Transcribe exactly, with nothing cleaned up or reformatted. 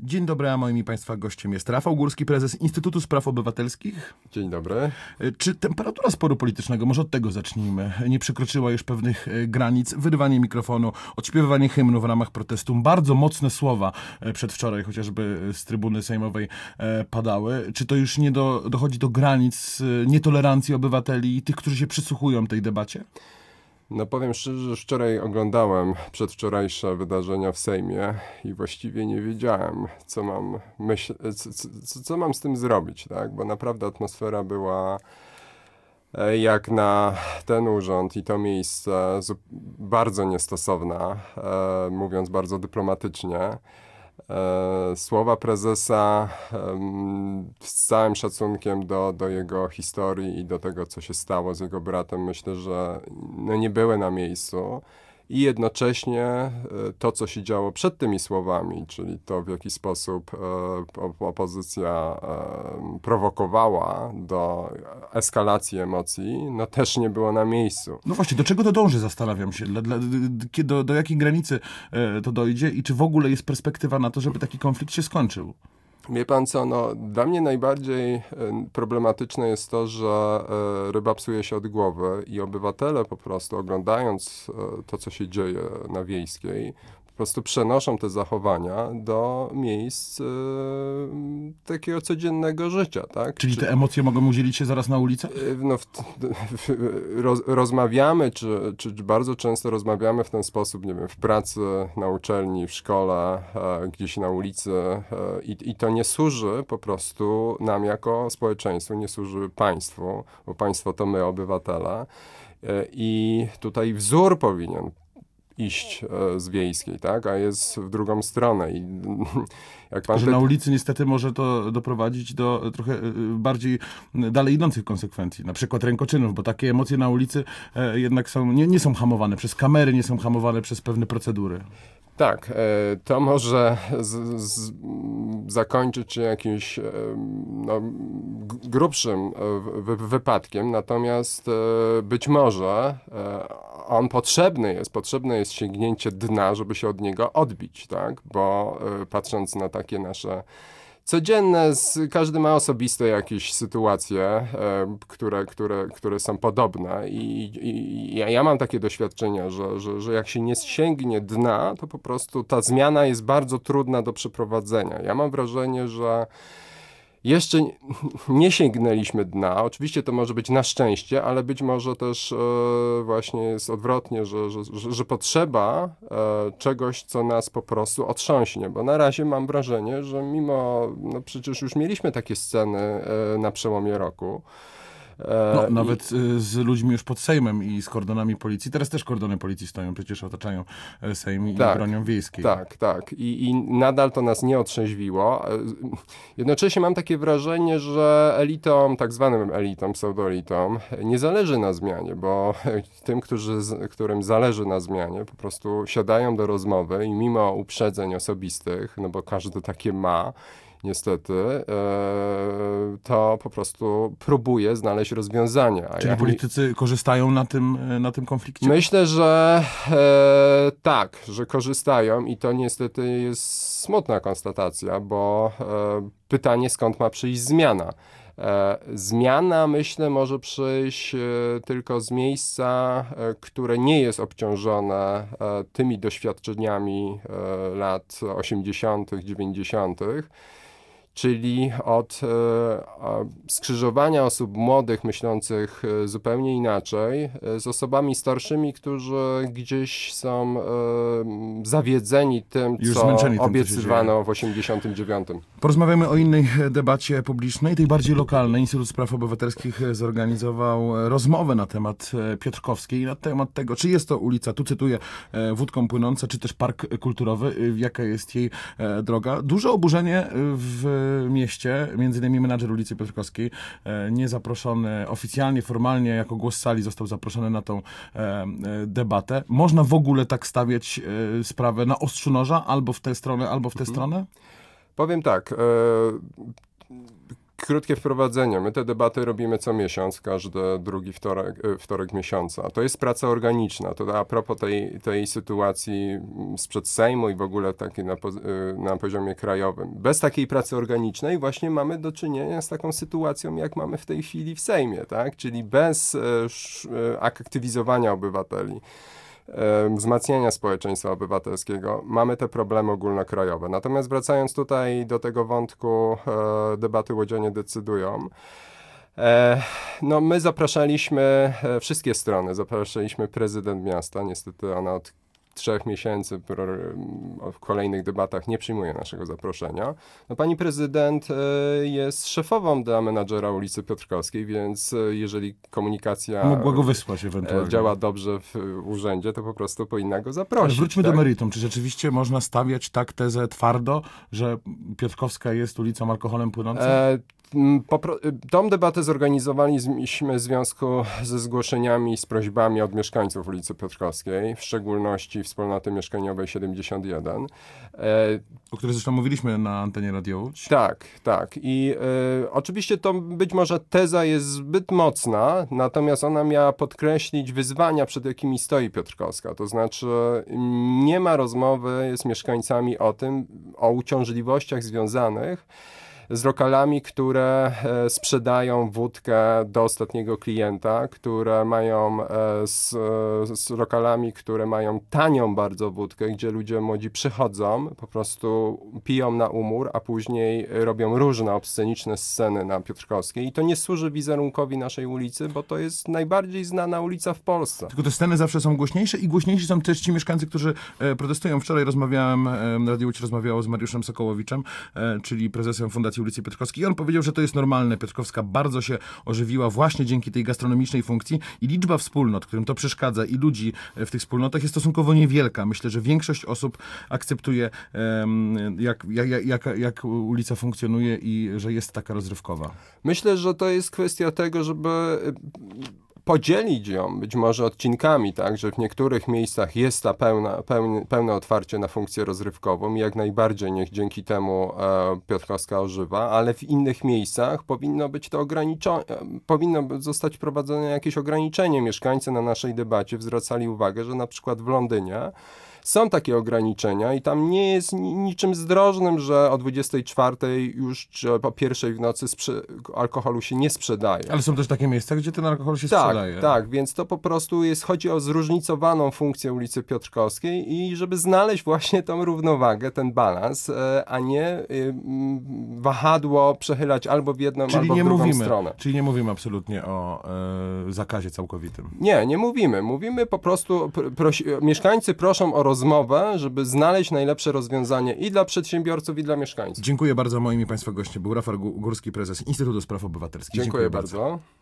Dzień dobry, a moim i Państwa gościem jest Rafał Górski, prezes Instytutu Spraw Obywatelskich. Dzień dobry. Czy temperatura sporu politycznego, może od tego zacznijmy, nie przekroczyła już pewnych granic? Wyrywanie mikrofonu, odśpiewywanie hymnu w ramach protestu, bardzo mocne słowa przedwczoraj chociażby z trybuny sejmowej padały. Czy to już nie do, dochodzi do granic nietolerancji obywateli i tych, którzy się przysłuchują tej debacie? No powiem szczerze, że wczoraj oglądałem przedwczorajsze wydarzenia w Sejmie i właściwie nie wiedziałem, co mam myśl, co, co, co mam z tym zrobić, tak? Bo naprawdę atmosfera była jak na ten urząd i to miejsce bardzo niestosowna, e, mówiąc bardzo dyplomatycznie. E, słowa prezesa e, z całym szacunkiem do, do jego historii i do tego, co się stało z jego bratem, myślę, że no, nie były na miejscu. I jednocześnie e, to, co się działo przed tymi słowami, czyli to, w jaki sposób e, opozycja e, prowokowała do eskalacji emocji, no też nie było na miejscu. No właśnie, do czego to dąży, zastanawiam się. Dla, dla, do, do jakiej granicy e, to dojdzie i czy w ogóle jest perspektywa na to, żeby taki konflikt się skończył? Wie pan co, no dla mnie najbardziej problematyczne jest to, że ryba psuje się od głowy i obywatele po prostu oglądając to, co się dzieje na Wiejskiej, po prostu przenoszą te zachowania do miejsc e, takiego codziennego życia, tak? Czyli czy, te emocje mogą udzielić się zaraz na ulicach? No, w, w, roz, rozmawiamy, czy, czy bardzo często rozmawiamy w ten sposób, nie wiem, w pracy, na uczelni, w szkole, e, gdzieś na ulicy e, i, i to nie służy po prostu nam jako społeczeństwu, nie służy państwu, bo państwo to my, obywatele. E, I tutaj wzór powinien iść e, z Wiejskiej, tak? A jest w drugą stronę. I jak pan że ty... na ulicy niestety może to doprowadzić do trochę bardziej dalej idących konsekwencji. Na przykład rękoczynów, bo takie emocje na ulicy e, jednak są, nie, nie są hamowane przez kamery, nie są hamowane przez pewne procedury. Tak, e, to może z, z, zakończyć się jakimś e, no, grubszym wy, wypadkiem, natomiast e, być może e, on potrzebny jest, potrzebne jest sięgnięcie dna, żeby się od niego odbić, tak? Bo e, patrząc na takie nasze codzienne, z, każdy ma osobiste jakieś sytuacje, e, które, które, które są podobne i, i, i ja, ja mam takie doświadczenia, że, że, że jak się nie sięgnie dna, to po prostu ta zmiana jest bardzo trudna do przeprowadzenia. Ja mam wrażenie, że jeszcze nie sięgnęliśmy dna. Oczywiście to może być na szczęście, ale być może też e, właśnie jest odwrotnie, że, że, że, że potrzeba e, czegoś, co nas po prostu otrząśnie. Bo na razie mam wrażenie, że mimo, no przecież już mieliśmy takie sceny e, na przełomie roku. No, nawet I... z ludźmi już pod Sejmem i z kordonami policji. Teraz też kordony policji stoją, przecież otaczają Sejm i tak, bronią Wiejskiej. Tak, tak. I, I nadal to nas nie otrzeźwiło. Jednocześnie mam takie wrażenie, że elitom, tak zwanym elitom, pseudoelitom, nie zależy na zmianie, bo tym, którzy, którym zależy na zmianie, po prostu siadają do rozmowy i mimo uprzedzeń osobistych, no bo każdy takie ma, niestety, e, to po prostu próbuje znaleźć rozwiązania. A Czyli jak politycy mi... korzystają na tym, na tym konflikcie? Myślę, że e, tak, że korzystają i to niestety jest smutna konstatacja, bo e, pytanie, skąd ma przyjść zmiana. E, zmiana, myślę, może przyjść e, tylko z miejsca, e, które nie jest obciążone e, tymi doświadczeniami e, lat osiemdziesiątych, dziewięćdziesiątych, czyli od e, skrzyżowania osób młodych, myślących e, zupełnie inaczej, e, z osobami starszymi, którzy gdzieś są e, zawiedzeni tym, Już co tym, obiecywano co w osiemdziesiątym dziewiątym. Porozmawiamy o innej debacie publicznej, tej bardziej lokalnej. Instytut Spraw Obywatelskich zorganizował rozmowę na temat Piotrkowskiej i na temat tego, czy jest to ulica, tu cytuję, wódką płynąca, czy też park kulturowy, jaka jest jej droga. Duże oburzenie w mieście, między innymi menadżer ulicy Piotrkowskiej, niezaproszony oficjalnie, formalnie, jako głos sali został zaproszony na tą debatę. Można w ogóle tak stawiać sprawę na ostrzu noża, albo w tę stronę, albo w tę mhm. stronę? Powiem tak, krótkie wprowadzenie. My te debaty robimy co miesiąc, każdy drugi wtorek, wtorek miesiąca. To jest praca organiczna. To a propos tej, tej sytuacji sprzed Sejmu i w ogóle takiej na, na poziomie krajowym. Bez takiej pracy organicznej właśnie mamy do czynienia z taką sytuacją, jak mamy w tej chwili w Sejmie, tak? Czyli bez e, aktywizowania obywateli, wzmacniania społeczeństwa obywatelskiego, mamy te problemy ogólnokrajowe. Natomiast wracając tutaj do tego wątku e, debaty Łodzianie decydują, e, no my zapraszaliśmy e, wszystkie strony, zapraszaliśmy prezydent miasta, niestety ona od trzech miesięcy w kolejnych debatach nie przyjmuje naszego zaproszenia. No, pani prezydent y, jest szefową dla menadżera ulicy Piotrkowskiej, więc y, jeżeli komunikacja Mogła go wysłać ewentualnie. Y, działa dobrze w y, urzędzie, to po prostu powinna go zaprosić. Ale wróćmy tak? do meritum. Czy rzeczywiście można stawiać tak tezę twardo, że Piotrkowska jest ulicą alkoholem płynącym? E Popro- tą debatę zorganizowaliśmy w związku ze zgłoszeniami, z prośbami od mieszkańców ulicy Piotrkowskiej, w szczególności wspólnoty mieszkaniowej siedemdziesiąt jeden. E, o której zresztą mówiliśmy na antenie Radio Łódź. Tak, tak. I e, oczywiście to być może teza jest zbyt mocna, natomiast ona miała podkreślić wyzwania, przed jakimi stoi Piotrkowska. To znaczy nie ma rozmowy z mieszkańcami o tym, o uciążliwościach związanych z lokalami, które e, sprzedają wódkę do ostatniego klienta, które mają e, z, z lokalami, które mają tanią bardzo wódkę, gdzie ludzie młodzi przychodzą, po prostu piją na umór, a później robią różne obsceniczne sceny na Piotrkowskiej i to nie służy wizerunkowi naszej ulicy, bo to jest najbardziej znana ulica w Polsce. Tylko te sceny zawsze są głośniejsze i głośniejsi są też ci mieszkańcy, którzy e, protestują. Wczoraj rozmawiałem, e, Radio Łódź rozmawiało z Mariuszem Sokołowiczem, e, czyli prezesem Fundacji ulicy Piotrkowskiej i on powiedział, że to jest normalne. Piotrkowska bardzo się ożywiła właśnie dzięki tej gastronomicznej funkcji i liczba wspólnot, którym to przeszkadza i ludzi w tych wspólnotach jest stosunkowo niewielka. Myślę, że większość osób akceptuje um, jak, jak, jak, jak ulica funkcjonuje i że jest taka rozrywkowa. Myślę, że to jest kwestia tego, żeby podzielić ją być może odcinkami, tak, że w niektórych miejscach jest ta pełna, pełne, pełne otwarcie na funkcję rozrywkową i jak najbardziej niech dzięki temu e, Piotrkowska ożywa, ale w innych miejscach powinno być to ograniczone, powinno zostać wprowadzone jakieś ograniczenie. Mieszkańcy na naszej debacie zwracali uwagę, że na przykład w Londynie są takie ograniczenia i tam nie jest niczym zdrożnym, że o dwudziestej czwartej już czy po pierwszej w nocy sprze- alkoholu się nie sprzedaje. Ale są też takie miejsca, gdzie ten alkohol się tak, sprzedaje. Tak, więc to po prostu jest, chodzi o zróżnicowaną funkcję ulicy Piotrkowskiej i żeby znaleźć właśnie tą równowagę, ten balans, a nie wahadło przechylać albo w jedną, czyli albo w nie drugą mówimy, stronę. Czyli nie mówimy absolutnie o e, zakazie całkowitym. Nie, nie mówimy. Mówimy po prostu, prosi, mieszkańcy proszą o rozmowę, żeby znaleźć najlepsze rozwiązanie i dla przedsiębiorców, i dla mieszkańców. Dziękuję bardzo. Moim i Państwa gościem był Rafał Górski, prezes Instytutu Spraw Obywatelskich. Dziękuję, Dziękuję bardzo. bardzo.